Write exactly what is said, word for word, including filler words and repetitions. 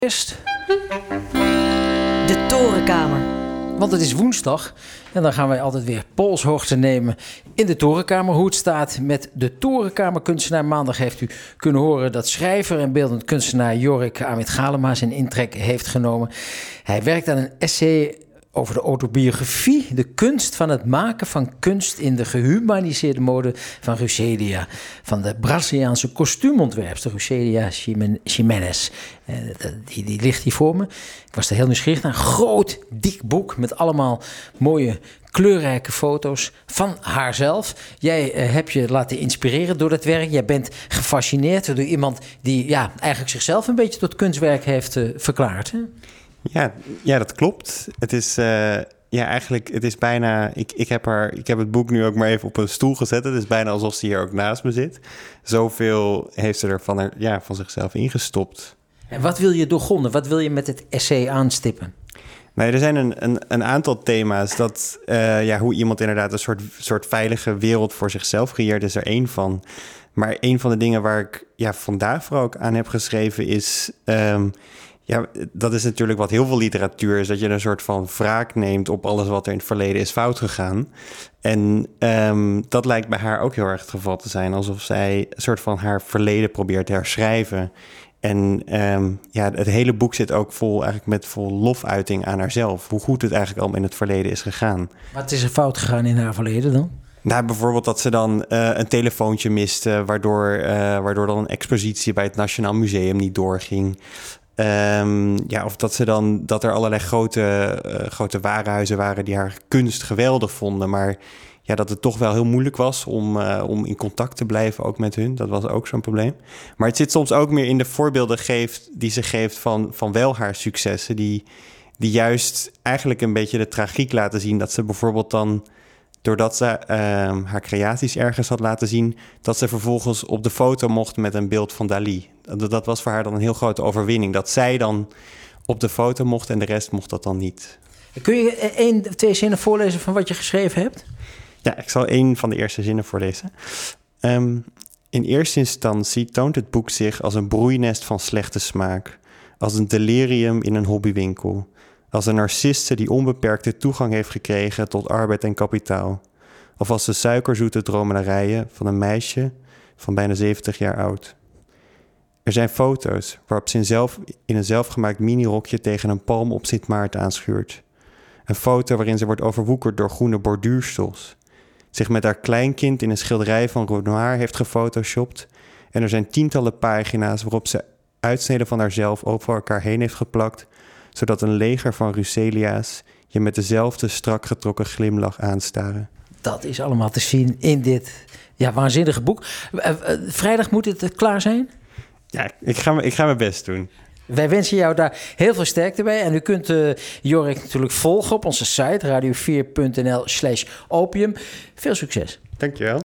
Eerst de Torenkamer. Want het is woensdag en dan gaan wij altijd weer polshoogte nemen in de Torenkamer. Hoe het staat met de Torenkamerkunstenaar. Maandag heeft u kunnen horen dat schrijver en beeldend kunstenaar Jorik Amit Galema zijn intrek heeft genomen. Hij werkt aan een essay over de autobiografie, de kunst van het maken van kunst in de gehumaniseerde mode van Rucelia. Van de Braziliaanse kostuumontwerpster Rucelia Jiménez. Die, die ligt hier voor me. Ik was er heel nieuwsgierig naar. Een groot, dik boek met allemaal mooie, kleurrijke foto's van haarzelf. Jij uh, hebt je laten inspireren door dat werk. Jij bent gefascineerd door iemand die ja, eigenlijk zichzelf een beetje tot kunstwerk heeft uh, verklaard. Hè? Ja, ja, dat klopt. Het is, uh, ja, eigenlijk, het is bijna... Ik, ik, heb haar, ik heb het boek nu ook maar even op een stoel gezet. Het is bijna alsof ze hier ook naast me zit. Zoveel heeft ze er van, haar, ja, van zichzelf ingestopt. En wat wil je doorgronden? Wat wil je met het essay aanstippen? Nee, er zijn een, een, een aantal thema's. Dat, uh, ja, hoe iemand inderdaad een soort, soort veilige wereld voor zichzelf creëert, is er één van. Maar een van de dingen waar ik ja, vandaag vooral ook aan heb geschreven is... Um, Ja, dat is natuurlijk wat heel veel literatuur is. Dat je een soort van wraak neemt op alles wat er in het verleden is fout gegaan. En um, dat lijkt bij haar ook heel erg het geval te zijn. Alsof zij een soort van haar verleden probeert te herschrijven. En um, ja, het hele boek zit ook vol, eigenlijk met vol lofuiting aan haarzelf. Hoe goed het eigenlijk al in het verleden is gegaan. Wat is er fout gegaan in haar verleden dan? Nou, bijvoorbeeld dat ze dan uh, een telefoontje miste... Waardoor, uh, waardoor dan een expositie bij het Nationaal Museum niet doorging... Um, ja, of dat ze dan dat er allerlei grote, uh, grote warenhuizen waren die haar kunst geweldig vonden, maar ja, dat het toch wel heel moeilijk was om, uh, om in contact te blijven ook met hun. Dat was ook zo'n probleem. Maar het zit soms ook meer in de voorbeelden geeft, die ze geeft van, van wel haar successen, die, die juist eigenlijk een beetje de tragiek laten zien. Dat ze bijvoorbeeld dan, doordat ze uh, haar creaties ergens had laten zien, dat ze vervolgens op de foto mocht met een beeld van Dali. Dat, dat was voor haar dan een heel grote overwinning. Dat zij dan op de foto mocht en de rest mocht dat dan niet. Kun je één of twee zinnen voorlezen van wat je geschreven hebt? Ja, ik zal één van de eerste zinnen voorlezen. Um, in eerste instantie toont het boek zich als een broeinest van slechte smaak. Als een delirium in een hobbywinkel. Als een narciste die onbeperkte toegang heeft gekregen tot arbeid en kapitaal. Of als de suikerzoete dromelarijen van een meisje van bijna zeventig jaar oud. Er zijn foto's waarop ze in, zelf, in een zelfgemaakt minirokje tegen een palm op Sint Maarten aanschuurt. Een foto waarin ze wordt overwoekerd door groene borduurstols. Zich met haar kleinkind in een schilderij van Renoir heeft gefotoshopt. En er zijn tientallen pagina's waarop ze uitsneden van haarzelf over elkaar heen heeft geplakt, zodat een leger van Rucelia's je met dezelfde strak getrokken glimlach aanstaren. Dat is allemaal te zien in dit ja, waanzinnige boek. Uh, uh, vrijdag moet het klaar zijn? Ja, ik ga, ik ga mijn best doen. Wij wensen jou daar heel veel sterkte bij. En u kunt uh, Jorik natuurlijk volgen op onze site radio vier punt n l slash opium. Veel succes. Dankjewel.